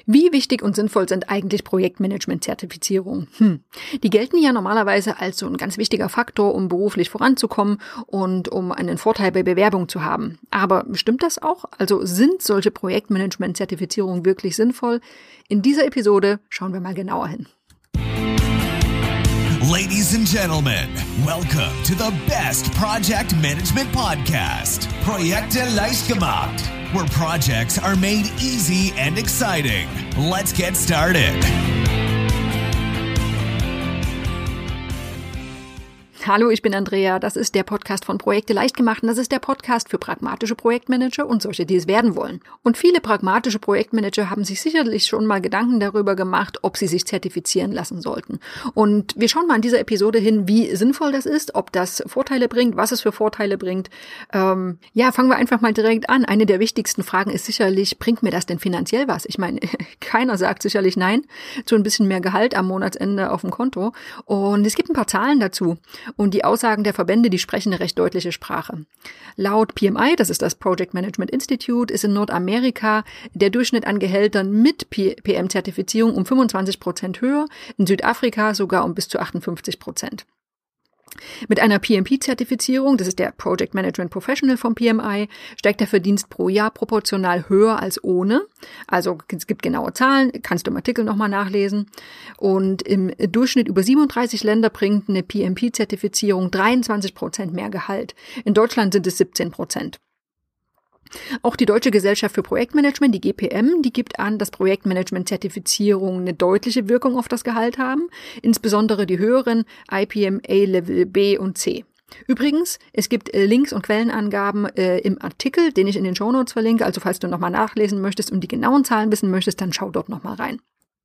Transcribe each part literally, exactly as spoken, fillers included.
Wie wichtig und sinnvoll sind eigentlich Projektmanagement-Zertifizierungen? Hm. Die gelten ja normalerweise als so ein ganz wichtiger Faktor, um beruflich voranzukommen und um einen Vorteil bei Bewerbung zu haben. Aber stimmt das auch? Also sind solche Projektmanagement-Zertifizierungen wirklich sinnvoll? In dieser Episode schauen wir mal genauer hin. Ladies and gentlemen, welcome to the best project management podcast, Projekte leicht gemacht, where projects are made easy and exciting. Let's get started. Hallo, ich bin Andrea. Das ist der Podcast von Projekte leicht gemacht und das ist der Podcast für pragmatische Projektmanager und solche, die es werden wollen. Und viele pragmatische Projektmanager haben sich sicherlich schon mal Gedanken darüber gemacht, ob sie sich zertifizieren lassen sollten. Und wir schauen mal in dieser Episode hin, wie sinnvoll das ist, ob das Vorteile bringt, was es für Vorteile bringt. Ähm, ja, fangen wir einfach mal direkt an. Eine der wichtigsten Fragen ist sicherlich, bringt mir das denn finanziell was? Ich meine, keiner sagt sicherlich nein zu ein bisschen mehr Gehalt am Monatsende auf dem Konto. Und es gibt ein paar Zahlen dazu. Und die Aussagen der Verbände, die sprechen eine recht deutliche Sprache. Laut P M I, das ist das Project Management Institute, ist in Nordamerika der Durchschnitt an Gehältern mit P M-Zertifizierung um fünfundzwanzig Prozent höher, in Südafrika sogar um bis zu achtundfünfzig Prozent. Mit einer P M P-Zertifizierung, das ist der Project Management Professional vom P M I, steigt der Verdienst pro Jahr proportional höher als ohne. Also es gibt genaue Zahlen, kannst du im Artikel nochmal nachlesen. Und im Durchschnitt über siebenunddreißig Länder bringt eine P M P-Zertifizierung dreiundzwanzig Prozent mehr Gehalt. In Deutschland sind es siebzehn Prozent. Auch die Deutsche Gesellschaft für Projektmanagement, die G P M, die gibt an, dass Projektmanagement-Zertifizierungen eine deutliche Wirkung auf das Gehalt haben, insbesondere die höheren I P M A Level B und C. Übrigens, es gibt äh, Links und Quellenangaben äh, im Artikel, den ich in den Shownotes verlinke, also falls du nochmal nachlesen möchtest und die genauen Zahlen wissen möchtest, dann schau dort nochmal rein.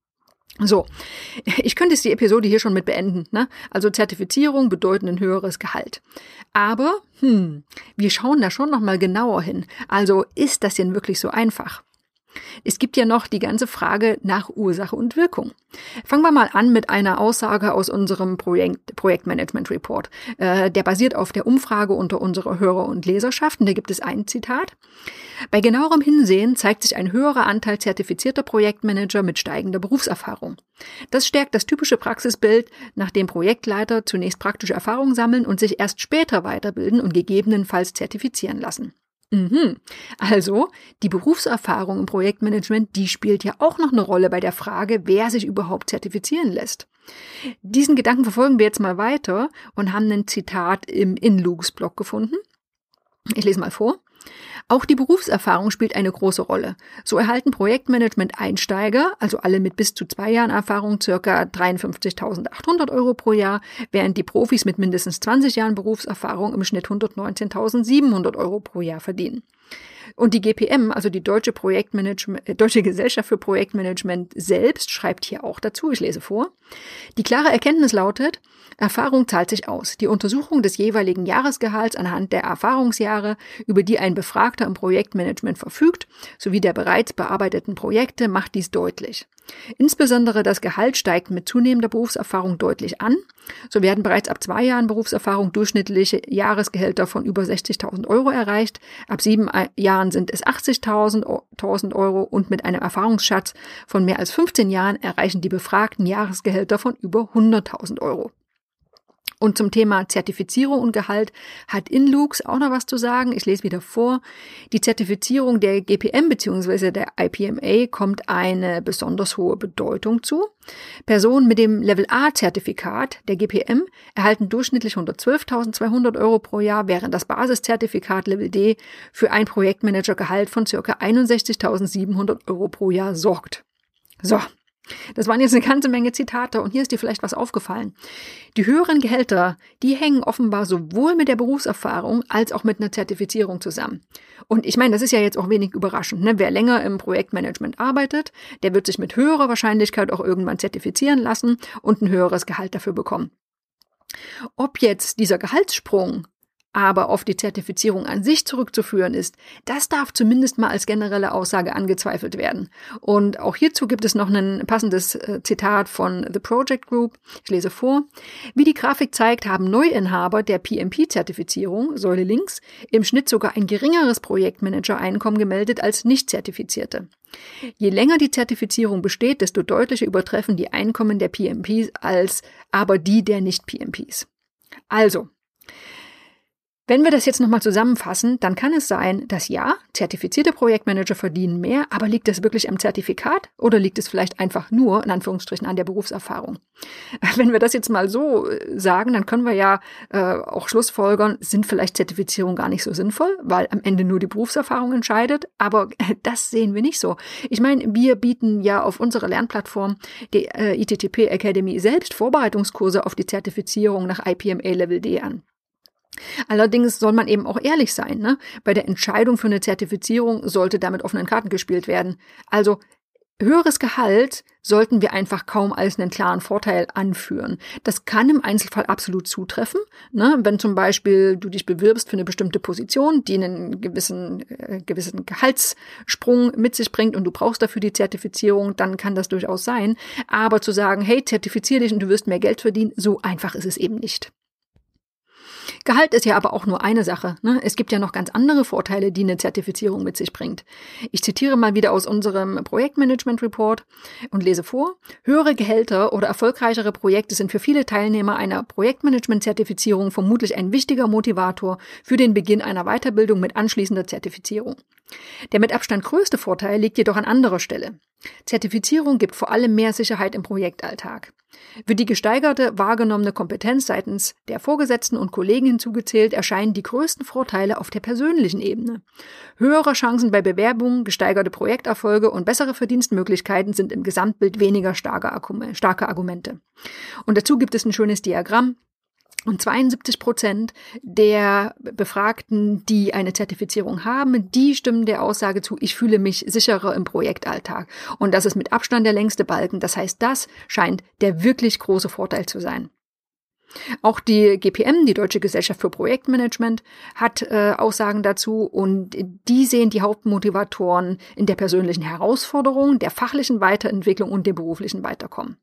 So, ich könnte jetzt die Episode hier schon mit beenden, ne? Also Zertifizierung bedeutet ein höheres Gehalt. Aber, hm, wir schauen da schon nochmal genauer hin. Also, ist das denn wirklich so einfach? Es gibt ja noch die ganze Frage nach Ursache und Wirkung. Fangen wir mal an mit einer Aussage aus unserem Projekt, Projektmanagement Report. Äh, der basiert auf der Umfrage unter unserer Hörer und Leserschaft. Und da gibt es ein Zitat. Bei genauerem Hinsehen zeigt sich ein höherer Anteil zertifizierter Projektmanager mit steigender Berufserfahrung. Das stärkt das typische Praxisbild, nach dem Projektleiter zunächst praktische Erfahrung sammeln und sich erst später weiterbilden und gegebenenfalls zertifizieren lassen. Mhm. Also, die Berufserfahrung im Projektmanagement, die spielt ja auch noch eine Rolle bei der Frage, wer sich überhaupt zertifizieren lässt. Diesen Gedanken verfolgen wir jetzt mal weiter und haben ein Zitat im InLux-Blog gefunden. Ich lese mal vor. Auch die Berufserfahrung spielt eine große Rolle. So erhalten Projektmanagement-Einsteiger, also alle mit bis zu zwei Jahren Erfahrung, ca. dreiundfünfzigtausendachthundert Euro pro Jahr, während die Profis mit mindestens zwanzig Jahren Berufserfahrung im Schnitt hundertneunzehntausendsiebenhundert Euro pro Jahr verdienen. Und die G P M, also die Deutsche Projektmanagement, äh, Deutsche Gesellschaft für Projektmanagement selbst, schreibt hier auch dazu, ich lese vor. Die klare Erkenntnis lautet, Erfahrung zahlt sich aus. Die Untersuchung des jeweiligen Jahresgehalts anhand der Erfahrungsjahre, über die ein Befragter im Projektmanagement verfügt, sowie der bereits bearbeiteten Projekte, macht dies deutlich. Insbesondere das Gehalt steigt mit zunehmender Berufserfahrung deutlich an. So werden bereits ab zwei Jahren Berufserfahrung durchschnittliche Jahresgehälter von über sechzigtausend Euro erreicht. Ab sieben Jahren sind es achtzigtausend Euro und mit einem Erfahrungsschatz von mehr als fünfzehn Jahren erreichen die befragten Jahresgehälter von über hunderttausend Euro. Und zum Thema Zertifizierung und Gehalt hat InLux auch noch was zu sagen. Ich lese wieder vor. Die Zertifizierung der G P M bzw. der I P M A kommt eine besonders hohe Bedeutung zu. Personen mit dem Level A-Zertifikat der G P M erhalten durchschnittlich hundertzwölftausendzweihundert Euro pro Jahr, während das Basiszertifikat Level D für ein Projektmanagergehalt von ca. einundsechzigtausendsiebenhundert Euro pro Jahr sorgt. So. Das waren jetzt eine ganze Menge Zitate und hier ist dir vielleicht was aufgefallen. Die höheren Gehälter, die hängen offenbar sowohl mit der Berufserfahrung als auch mit einer Zertifizierung zusammen. Und ich meine, das ist ja jetzt auch wenig überraschend, ne? Wer länger im Projektmanagement arbeitet, der wird sich mit höherer Wahrscheinlichkeit auch irgendwann zertifizieren lassen und ein höheres Gehalt dafür bekommen. Ob jetzt dieser Gehaltssprung aber auf die Zertifizierung an sich zurückzuführen ist, das darf zumindest mal als generelle Aussage angezweifelt werden. Und auch hierzu gibt es noch ein passendes Zitat von The Project Group. Ich lese vor. Wie die Grafik zeigt, haben Neuinhaber der P M P-Zertifizierung, Säule links, im Schnitt sogar ein geringeres Projektmanager-Einkommen gemeldet als Nicht-Zertifizierte. Je länger die Zertifizierung besteht, desto deutlicher übertreffen die Einkommen der P M Ps als aber die der Nicht-P M Ps. Also, wenn wir das jetzt nochmal zusammenfassen, dann kann es sein, dass ja, zertifizierte Projektmanager verdienen mehr, aber liegt das wirklich am Zertifikat oder liegt es vielleicht einfach nur, in Anführungsstrichen, an der Berufserfahrung? Wenn wir das jetzt mal so sagen, dann können wir ja äh, auch schlussfolgern, sind vielleicht Zertifizierungen gar nicht so sinnvoll, weil am Ende nur die Berufserfahrung entscheidet, aber äh, das sehen wir nicht so. Ich meine, wir bieten ja auf unserer Lernplattform, die äh, I T T P Academy, selbst Vorbereitungskurse auf die Zertifizierung nach I P M A Level D an. Allerdings soll man eben auch ehrlich sein, ne? Bei der Entscheidung für eine Zertifizierung sollte damit offenen Karten gespielt werden. Also höheres Gehalt sollten wir einfach kaum als einen klaren Vorteil anführen. Das kann im Einzelfall absolut zutreffen, ne? Wenn zum Beispiel du dich bewirbst für eine bestimmte Position, die einen gewissen, äh, gewissen Gehaltssprung mit sich bringt und du brauchst dafür die Zertifizierung, dann kann das durchaus sein. Aber zu sagen, hey, zertifizier dich und du wirst mehr Geld verdienen, so einfach ist es eben nicht. Gehalt ist ja aber auch nur eine Sache, ne? Es gibt ja noch ganz andere Vorteile, die eine Zertifizierung mit sich bringt. Ich zitiere mal wieder aus unserem Projektmanagement-Report und lese vor. Höhere Gehälter oder erfolgreichere Projekte sind für viele Teilnehmer einer Projektmanagement-Zertifizierung vermutlich ein wichtiger Motivator für den Beginn einer Weiterbildung mit anschließender Zertifizierung. Der mit Abstand größte Vorteil liegt jedoch an anderer Stelle. Zertifizierung gibt vor allem mehr Sicherheit im Projektalltag. Wird die gesteigerte wahrgenommene Kompetenz seitens der Vorgesetzten und Kollegen hinzugezählt, erscheinen die größten Vorteile auf der persönlichen Ebene. Höhere Chancen bei Bewerbungen, gesteigerte Projekterfolge und bessere Verdienstmöglichkeiten sind im Gesamtbild weniger starke Argumente. Und dazu gibt es ein schönes Diagramm. Und zweiundsiebzig Prozent der Befragten, die eine Zertifizierung haben, die stimmen der Aussage zu, ich fühle mich sicherer im Projektalltag. Und das ist mit Abstand der längste Balken. Das heißt, das scheint der wirklich große Vorteil zu sein. Auch die G P M, die Deutsche Gesellschaft für Projektmanagement, hat äh, Aussagen dazu und die sehen die Hauptmotivatoren in der persönlichen Herausforderung, der fachlichen Weiterentwicklung und dem beruflichen Weiterkommen.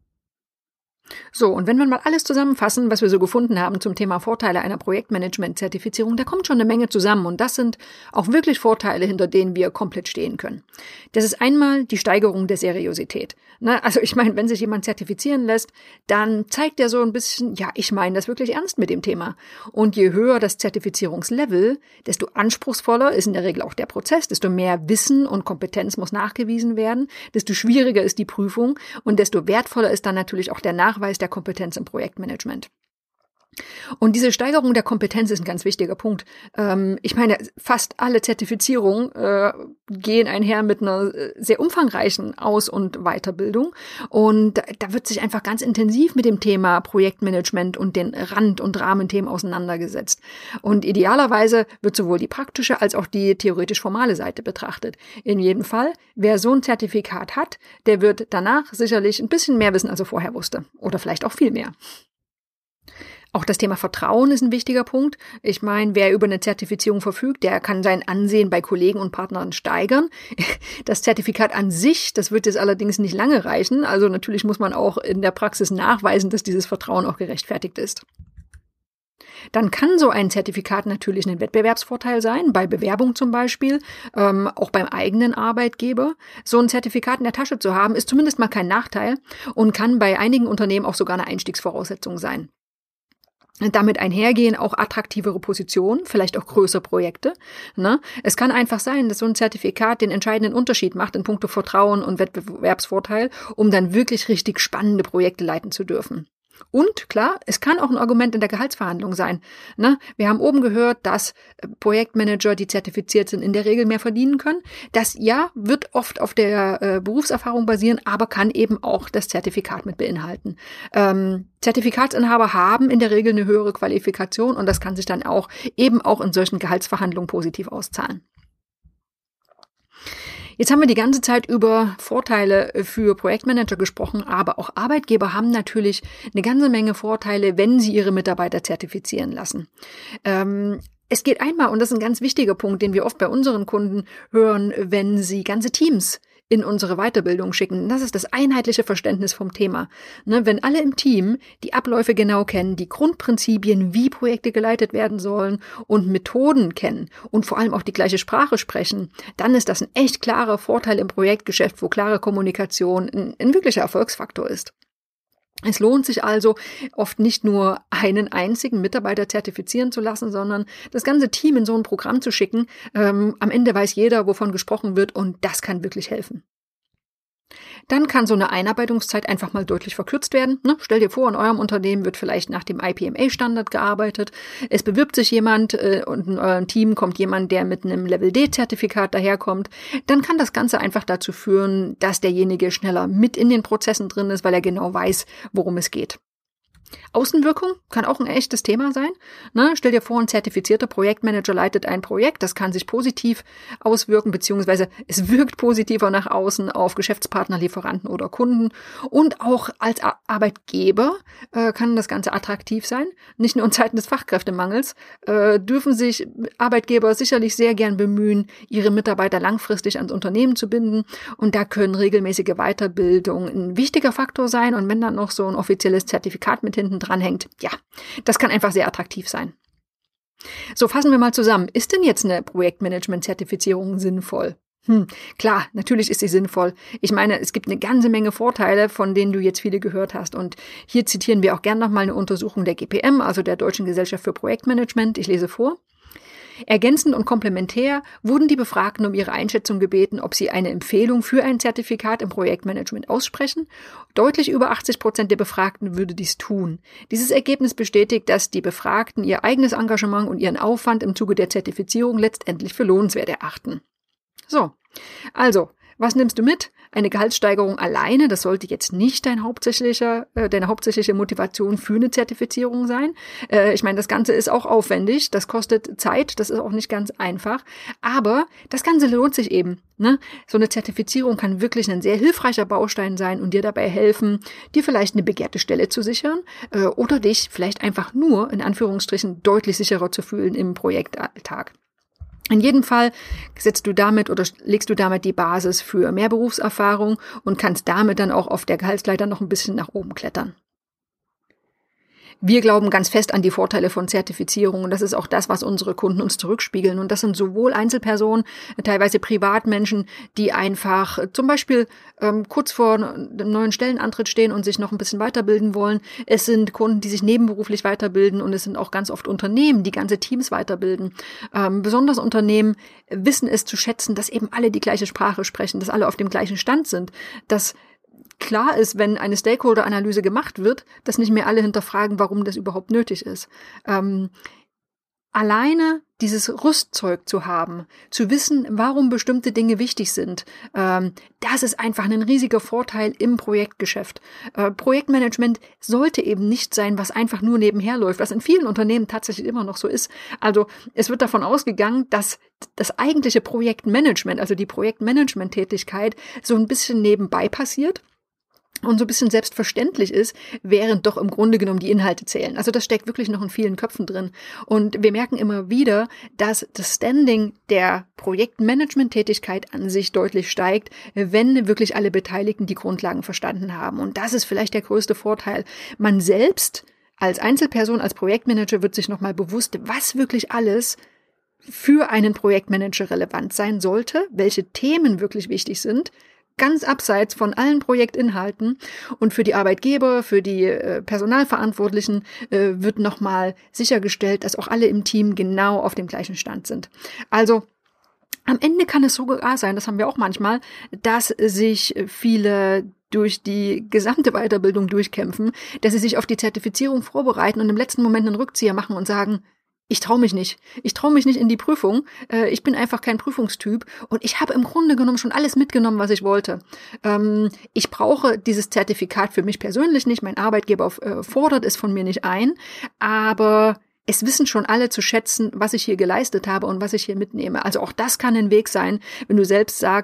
So, und wenn wir mal alles zusammenfassen, was wir so gefunden haben zum Thema Vorteile einer Projektmanagement-Zertifizierung, da kommt schon eine Menge zusammen und das sind auch wirklich Vorteile, hinter denen wir komplett stehen können. Das ist einmal die Steigerung der Seriosität. Ne? Also ich meine, wenn sich jemand zertifizieren lässt, dann zeigt er so ein bisschen, ja, ich meine das wirklich ernst mit dem Thema. Und je höher das Zertifizierungslevel, desto anspruchsvoller ist in der Regel auch der Prozess, desto mehr Wissen und Kompetenz muss nachgewiesen werden, desto schwieriger ist die Prüfung und desto wertvoller ist dann natürlich auch der Nachweis der Kompetenz im Projektmanagement. Und diese Steigerung der Kompetenz ist ein ganz wichtiger Punkt. Ähm, ich meine, fast alle Zertifizierungen äh, gehen einher mit einer sehr umfangreichen Aus- und Weiterbildung. Und da wird sich einfach ganz intensiv mit dem Thema Projektmanagement und den Rand- und Rahmenthemen auseinandergesetzt. Und idealerweise wird sowohl die praktische als auch die theoretisch-formale Seite betrachtet. In jedem Fall, wer so ein Zertifikat hat, der wird danach sicherlich ein bisschen mehr wissen, als er vorher wusste. Oder vielleicht auch viel mehr. Auch das Thema Vertrauen ist ein wichtiger Punkt. Ich meine, wer über eine Zertifizierung verfügt, der kann sein Ansehen bei Kollegen und Partnern steigern. Das Zertifikat an sich, das wird jetzt allerdings nicht lange reichen. Also natürlich muss man auch in der Praxis nachweisen, dass dieses Vertrauen auch gerechtfertigt ist. Dann kann so ein Zertifikat natürlich ein Wettbewerbsvorteil sein, bei Bewerbung zum Beispiel, ähm, auch beim eigenen Arbeitgeber. So ein Zertifikat in der Tasche zu haben, ist zumindest mal kein Nachteil und kann bei einigen Unternehmen auch sogar eine Einstiegsvoraussetzung sein. Damit einhergehen auch attraktivere Positionen, vielleicht auch größere Projekte. Ne? Es kann einfach sein, dass so ein Zertifikat den entscheidenden Unterschied macht in puncto Vertrauen und Wettbewerbsvorteil, um dann wirklich richtig spannende Projekte leiten zu dürfen. Und klar, es kann auch ein Argument in der Gehaltsverhandlung sein. Ne? Wir haben oben gehört, dass Projektmanager, die zertifiziert sind, in der Regel mehr verdienen können. Das ja wird oft auf der äh, Berufserfahrung basieren, aber kann eben auch das Zertifikat mit beinhalten. Ähm, Zertifikatsinhaber haben in der Regel eine höhere Qualifikation und das kann sich dann auch eben auch in solchen Gehaltsverhandlungen positiv auszahlen. Jetzt haben wir die ganze Zeit über Vorteile für Projektmanager gesprochen, aber auch Arbeitgeber haben natürlich eine ganze Menge Vorteile, wenn sie ihre Mitarbeiter zertifizieren lassen. Ähm, es geht einmal, und das ist ein ganz wichtiger Punkt, den wir oft bei unseren Kunden hören, wenn sie ganze Teams in unsere Weiterbildung schicken. Das ist das einheitliche Verständnis vom Thema. Ne, wenn alle im Team die Abläufe genau kennen, die Grundprinzipien, wie Projekte geleitet werden sollen und Methoden kennen und vor allem auch die gleiche Sprache sprechen, dann ist das ein echt klarer Vorteil im Projektgeschäft, wo klare Kommunikation ein, ein wirklicher Erfolgsfaktor ist. Es lohnt sich also oft nicht nur einen einzigen Mitarbeiter zertifizieren zu lassen, sondern das ganze Team in so ein Programm zu schicken. Ähm, am Ende weiß jeder, wovon gesprochen wird, und das kann wirklich helfen. Dann kann so eine Einarbeitungszeit einfach mal deutlich verkürzt werden. Ne? Stell dir vor, in eurem Unternehmen wird vielleicht nach dem I P M A-Standard gearbeitet. Es bewirbt sich jemand äh, und in eurem Team kommt jemand, der mit einem Level-D-Zertifikat daherkommt. Dann kann das Ganze einfach dazu führen, dass derjenige schneller mit in den Prozessen drin ist, weil er genau weiß, worum es geht. Außenwirkung kann auch ein echtes Thema sein. Ne? Stell dir vor, ein zertifizierter Projektmanager leitet ein Projekt. Das kann sich positiv auswirken, beziehungsweise es wirkt positiver nach außen auf Geschäftspartner, Lieferanten oder Kunden. Und auch als Arbeitgeber äh, kann das Ganze attraktiv sein. Nicht nur in Zeiten des Fachkräftemangels äh, dürfen sich Arbeitgeber sicherlich sehr gern bemühen, ihre Mitarbeiter langfristig ans Unternehmen zu binden. Und da können regelmäßige Weiterbildungen ein wichtiger Faktor sein. Und wenn dann noch so ein offizielles Zertifikat mit hinten dran hängt, ja, das kann einfach sehr attraktiv sein. So, fassen wir mal zusammen. Ist denn jetzt eine Projektmanagement-Zertifizierung sinnvoll? Hm, klar, natürlich ist sie sinnvoll. Ich meine, es gibt eine ganze Menge Vorteile, von denen du jetzt viele gehört hast. Und hier zitieren wir auch gern nochmal eine Untersuchung der G P M, also der Deutschen Gesellschaft für Projektmanagement. Ich lese vor. Ergänzend und komplementär wurden die Befragten um ihre Einschätzung gebeten, ob sie eine Empfehlung für ein Zertifikat im Projektmanagement aussprechen. Deutlich über achtzig Prozent der Befragten würde dies tun. Dieses Ergebnis bestätigt, dass die Befragten ihr eigenes Engagement und ihren Aufwand im Zuge der Zertifizierung letztendlich für lohnenswert erachten. So, also, was nimmst du mit? Eine Gehaltssteigerung alleine, das sollte jetzt nicht dein hauptsächlicher, äh, deine hauptsächliche Motivation für eine Zertifizierung sein. Äh, ich meine, das Ganze ist auch aufwendig, das kostet Zeit, das ist auch nicht ganz einfach, aber das Ganze lohnt sich eben. Ne? So eine Zertifizierung kann wirklich ein sehr hilfreicher Baustein sein und dir dabei helfen, dir vielleicht eine begehrte Stelle zu sichern äh, oder dich vielleicht einfach nur, in Anführungsstrichen, deutlich sicherer zu fühlen im Projektalltag. In jedem Fall setzt du damit oder legst du damit die Basis für mehr Berufserfahrung und kannst damit dann auch auf der Gehaltsleiter noch ein bisschen nach oben klettern. Wir glauben ganz fest an die Vorteile von Zertifizierung und das ist auch das, was unsere Kunden uns zurückspiegeln. Und das sind sowohl Einzelpersonen, teilweise Privatmenschen, die einfach zum Beispiel ähm, kurz vor einem neuen Stellenantritt stehen und sich noch ein bisschen weiterbilden wollen. Es sind Kunden, die sich nebenberuflich weiterbilden und es sind auch ganz oft Unternehmen, die ganze Teams weiterbilden. Ähm, besonders Unternehmen wissen es zu schätzen, dass eben alle die gleiche Sprache sprechen, dass alle auf dem gleichen Stand sind, dass klar ist, wenn eine Stakeholder-Analyse gemacht wird, dass nicht mehr alle hinterfragen, warum das überhaupt nötig ist. Ähm, alleine dieses Rüstzeug zu haben, zu wissen, warum bestimmte Dinge wichtig sind, ähm, das ist einfach ein riesiger Vorteil im Projektgeschäft. Äh, Projektmanagement sollte eben nicht sein, was einfach nur nebenher läuft, was in vielen Unternehmen tatsächlich immer noch so ist. Also es wird davon ausgegangen, dass das eigentliche Projektmanagement, also die Projektmanagement-Tätigkeit, so ein bisschen nebenbei passiert und so ein bisschen selbstverständlich ist, während doch im Grunde genommen die Inhalte zählen. Also das steckt wirklich noch in vielen Köpfen drin. Und wir merken immer wieder, dass das Standing der Projektmanagement-Tätigkeit an sich deutlich steigt, wenn wirklich alle Beteiligten die Grundlagen verstanden haben. Und das ist vielleicht der größte Vorteil. Man selbst als Einzelperson, als Projektmanager wird sich nochmal bewusst, was wirklich alles für einen Projektmanager relevant sein sollte, welche Themen wirklich wichtig sind, ganz abseits von allen Projektinhalten. Und für die Arbeitgeber, für die äh, Personalverantwortlichen äh, wird nochmal sichergestellt, dass auch alle im Team genau auf dem gleichen Stand sind. Also am Ende kann es sogar sein, das haben wir auch manchmal, dass sich viele durch die gesamte Weiterbildung durchkämpfen, dass sie sich auf die Zertifizierung vorbereiten und im letzten Moment einen Rückzieher machen und sagen, ich traue mich nicht. Ich traue mich nicht in die Prüfung. Äh, ich bin einfach kein Prüfungstyp und ich habe im Grunde genommen schon alles mitgenommen, was ich wollte. Ähm, ich brauche dieses Zertifikat für mich persönlich nicht. Mein Arbeitgeber äh, fordert es von mir nicht ein, aber es wissen schon alle zu schätzen, was ich hier geleistet habe und was ich hier mitnehme. Also auch das kann ein Weg sein, wenn du selbst sagst,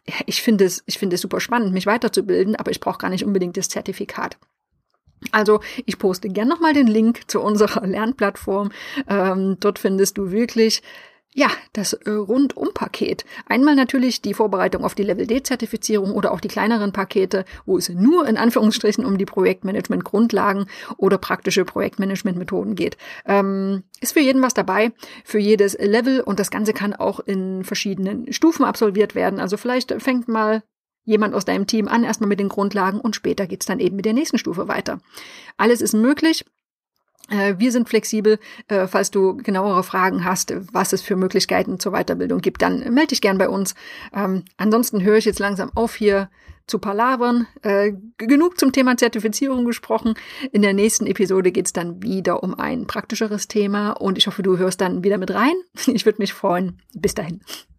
ich finde es, ich finde es super spannend, mich weiterzubilden, aber ich brauche gar nicht unbedingt das Zertifikat. Also ich poste gern nochmal den Link zu unserer Lernplattform. Ähm, dort findest du wirklich ja, das äh, Rundum-Paket. Einmal natürlich die Vorbereitung auf die Level-D-Zertifizierung oder auch die kleineren Pakete, wo es nur in Anführungsstrichen um die Projektmanagement-Grundlagen oder praktische Projektmanagement-Methoden geht. Ähm, ist für jeden was dabei, für jedes Level, und das Ganze kann auch in verschiedenen Stufen absolviert werden. Also vielleicht fängt mal jemand aus deinem Team an, erstmal mit den Grundlagen, und später geht's dann eben mit der nächsten Stufe weiter. Alles ist möglich. Wir sind flexibel. Falls du genauere Fragen hast, was es für Möglichkeiten zur Weiterbildung gibt, dann melde dich gern bei uns. Ähm, ansonsten höre ich jetzt langsam auf, hier zu palavern. Äh, genug zum Thema Zertifizierung gesprochen. In der nächsten Episode geht es dann wieder um ein praktischeres Thema, und ich hoffe, du hörst dann wieder mit rein. Ich würde mich freuen. Bis dahin.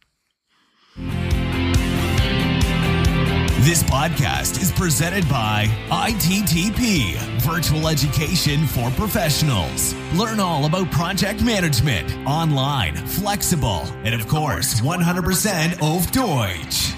This podcast is presented by I T T P, Virtual Education for Professionals. Learn all about project management, online, flexible, and of course, one hundred percent auf Deutsch.